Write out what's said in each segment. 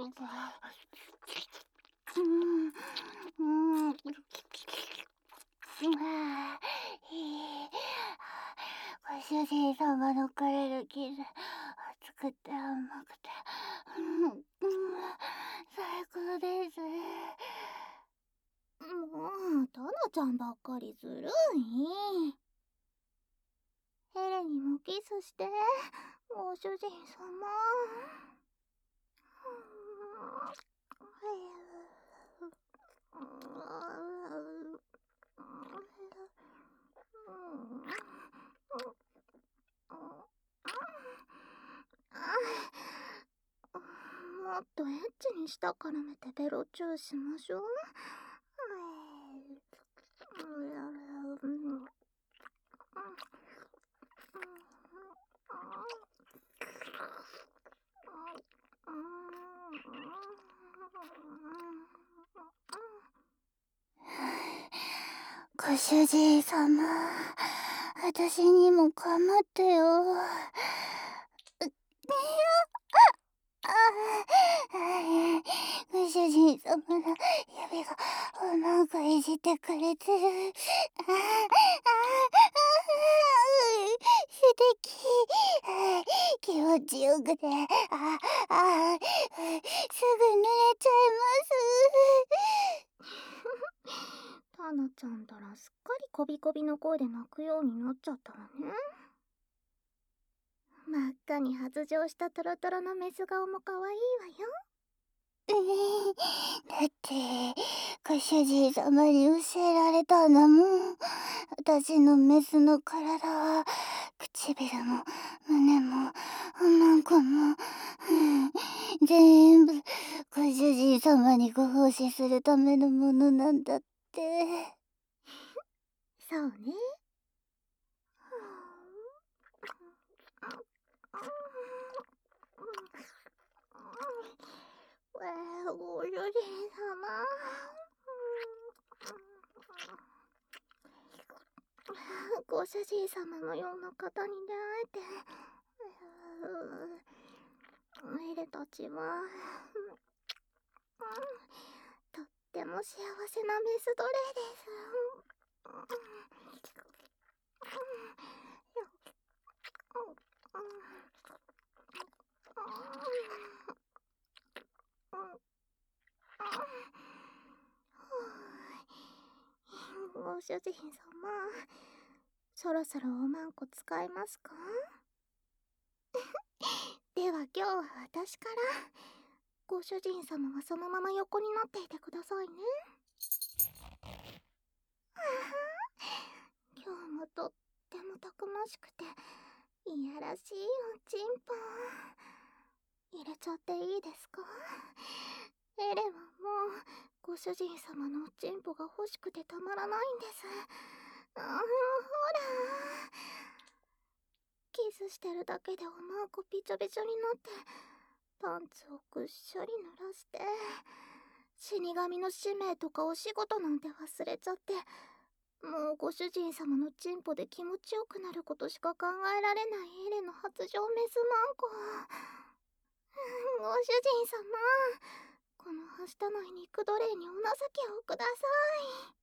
ご主人様のくれるキス、熱くて甘くて、最高です。もう、タナちゃんばっかりずるい。エレにもキスして、ご主人様。もっとエッチに舌絡めてベロチューしましょう。ご主人様、私にもかまってよ。ご主人様の指がうまくいじってくれてる。素敵。気持ちよくて、すぐ濡れちゃいます。タナちゃんたらすっかりこびこびの声で泣くようになっちゃったわね。真っ赤に発情したトロトロのメス顔も可愛いわよ。だって、ご主人様に教えられたんだもん。私のメスの体は、唇も、胸も、おまんこも、全部、ご主人様にご奉仕するためのものなんだって。そうね。ご主人様。ご主人様のような方に出会えて、エレたちは、とっても幸せなメス奴隷です。ご主人様、そろそろおまんこ使えますか？では今日は私から。ご主人様はそのまま横になっていてくださいね。今日もとってもたくましくていやらしいおちんぽ入れちゃっていいですか？エレはもうご主人様のおちんぽが欲しくてたまらないんです。ほら、キスしてるだけでおまんこびちょびちょになって、パンツをぐっしゃり濡らして、死神の使命とかお仕事なんて忘れちゃって、もうご主人様のチンポで気持ちよくなることしか考えられないエレの発情メスマンコ。ご主人様、このはしたない肉奴隷にお情けをください。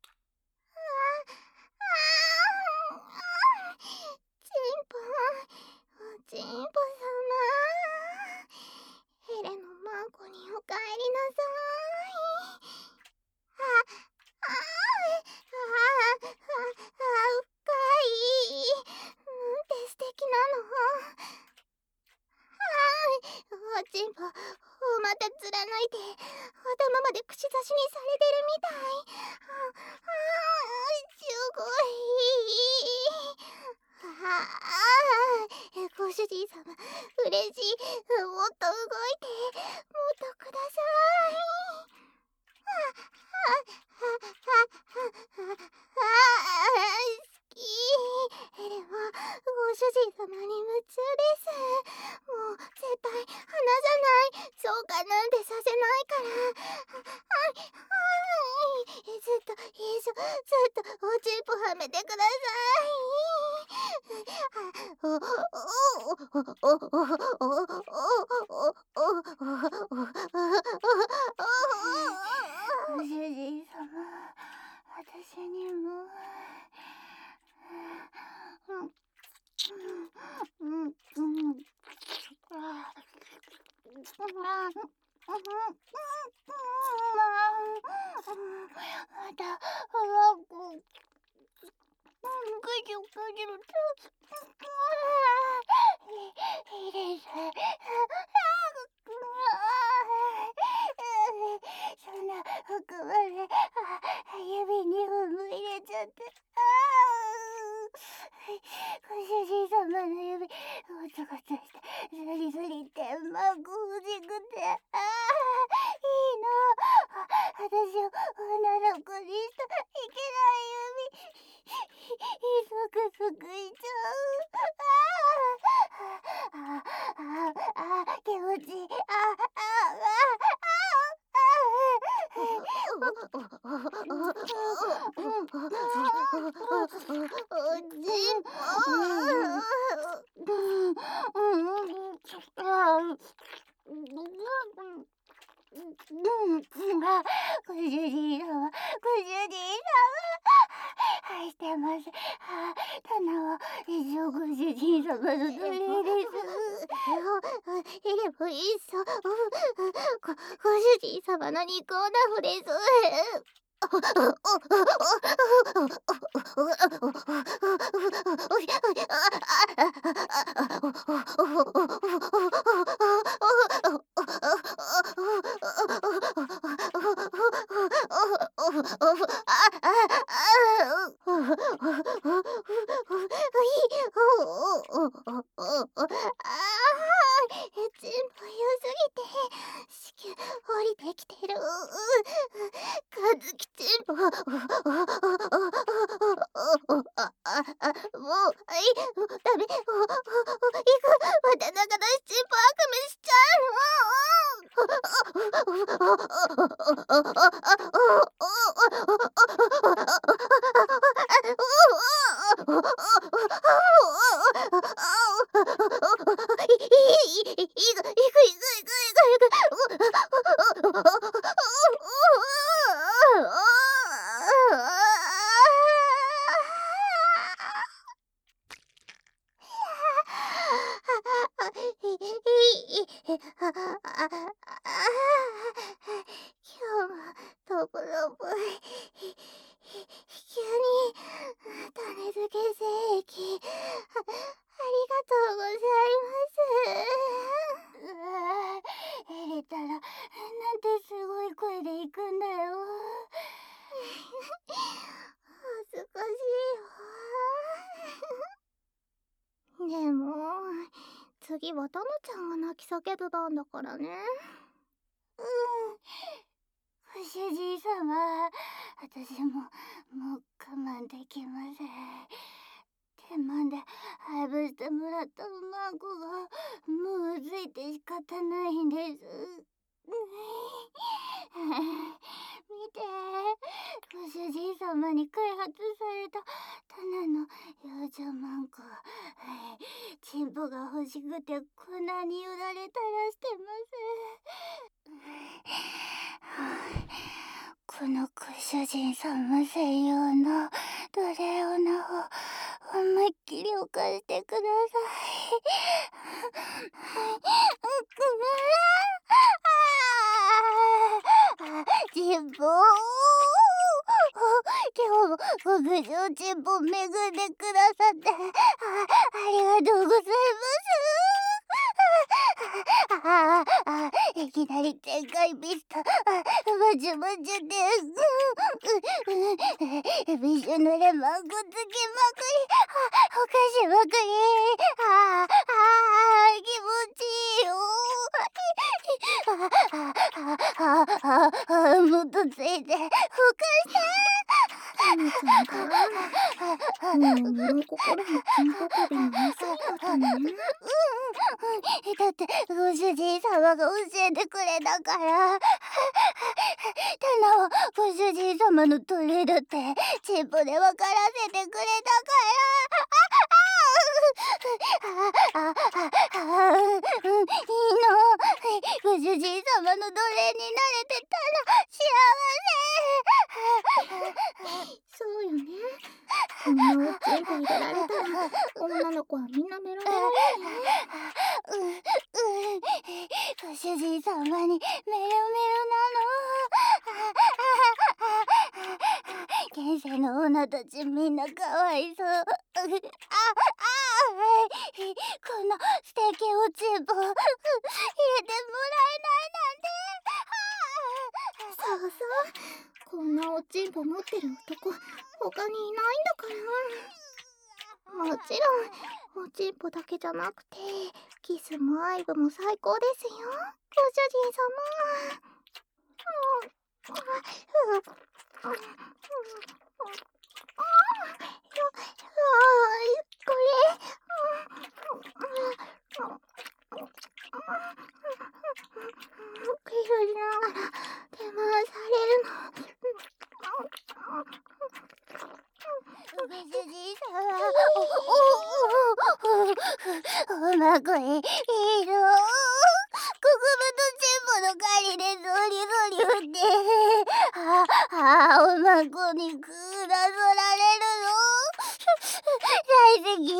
チンポ、おちんぽ様。エレのマンコにおかえりなさい。深い。なんて素敵なの。おちんぽ、また貫いて、頭まで串刺しにされてるみたい。すごい。ご主人様、嬉しい。もっと動いて、もっとください。好き。エレはご主人様に夢中です。もう絶対離さない。そうかなんてさせないから。ずっとずっとおちんぽはめてください。 そんな服まで指に踏入れちゃって、ご主人様の指ゴツゴツしてズリズリってまくほじくて、いいの、私を女の子にしたいけない指そくそくいちゃう。気持ちいい。ご主人様、愛してます。棚は一生ご主人様の奴隷です。でもいっそ、ご主人様の肉をナフです。チンポ良すぎて子宮降りてきてる。かずきチンポ。もうダメ。行く。また中出しチンポ悪夢しちゃ今日もとぶろぶ急に種付け精液ありがとうございます。入れたらなんてすごい声で行くんだよ。恥ずかしいわ。でも次はタノちゃんが泣き叫ぶ番だからね。ご主人様、私もう我慢できません。天満で配分してもらったマンコがもうついて仕方ないんです。見て、ご主人様に開発されたタナの幼女マンコ。チンポが欲しくてこんなによだれ垂らしてます。このご主人様専用のドレオナを思いっきり犯してください。チンポ今日も極上チンポめぐんでくださってありがとうございます。いきなり展開ビスタまちゅまちゅでびしょ濡れまんこつきまくりお菓子まくり気持ちいいよ。もっとついてふかしてタノちゃんからもう身も心も金国瓶の見過ぎだったね。だってご主人様が教えてくれたからタナはご主人様のトイレだってチンポで分からせてくれたからいいの。ご主人様の奴隷になれてたら幸せ。そうよね。こんなおっちんこ入れられたら女の子はみんなメロメロよね。 ご主人様にメロメロなの。現世の女たちみんなかわいそう。この素敵おちんぽ入れてもらえないなんて。 そうそう、こんなおちんぽ持ってる男他にいないんだから。もちろんおちんぽだけじゃなくてキスも愛撫も最高ですよ、ご主人様。これキスしながら手回されるの。 ご主人様、おまこへいいの。国分とチンポの狩りでゾリゾリ振って、おまこにくださられるの。大好き。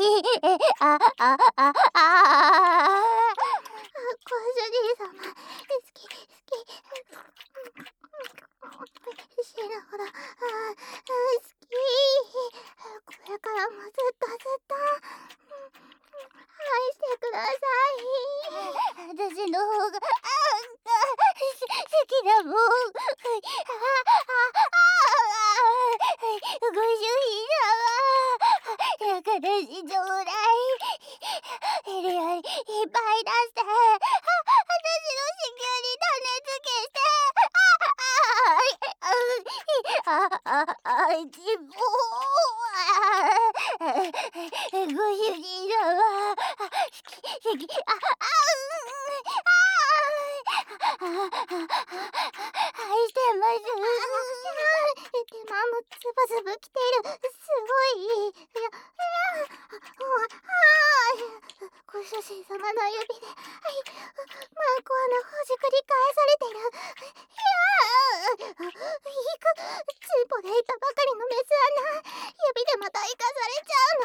ご主人様、好き。死ぬほど、好き。これからもずっと愛してください。 私の方が好きだもん。ご主人様、仲出しちょうだい。いるよりいっぱい出して、私の子宮に種付けして。ちんぽ。ご主人様、好き。愛してます。 手間もズブズブきてる。すごい。ご主人様の指で、マンコアのほじくり返されてる。チンポでいたばかりのメス穴、指でまた生かされちゃう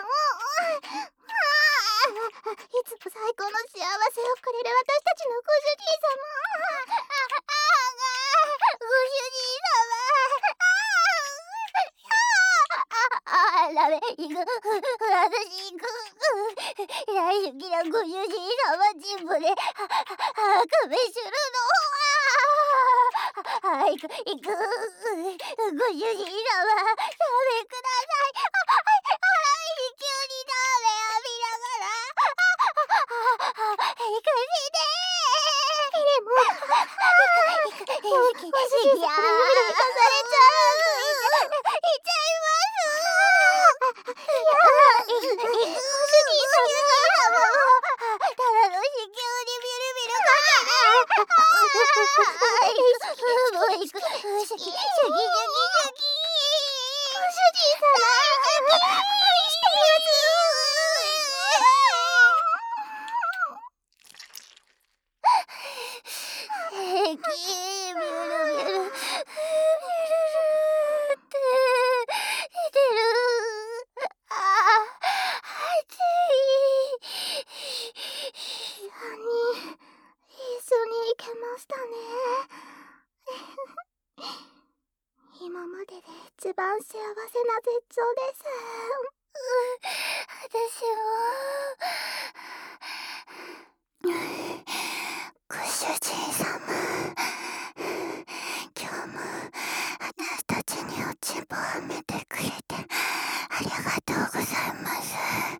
の。いつも最高の幸せをくれる私たちのご主人様。 ご主人様。ダメ、行く。私行く。大好きなご主人様チンポで壁するの。行く。ご主人様、ダメください。急にダメ浴びながら。行かせて。 ご主人様の指で生かされちゃう。 行っちゃいます。ご主人様、ただの子宮にビルビルかけて。もう行く。シャキ。 ご主人様、愛してます。 ビュルビュルって出てる。暑い。 3人一緒に行けましたね。今までで一番幸せな絶頂です。 私も。ご主人様、今日も私たちにおちんぽはめてくれてありがとうございます。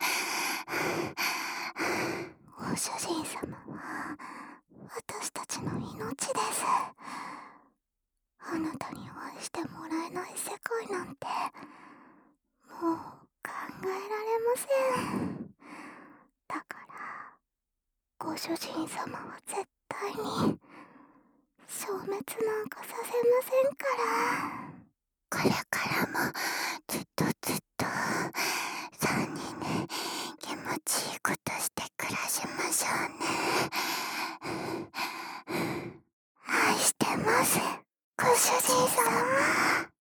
ご主人様は私たちの命です。あなたに愛してもらえない世界なんてもう考えられません。だからご主人様は絶対に消滅なんかさせませんから。 これからもずっと3人で気持ちいいことして暮らしましょうね。 愛してます、ご主人様。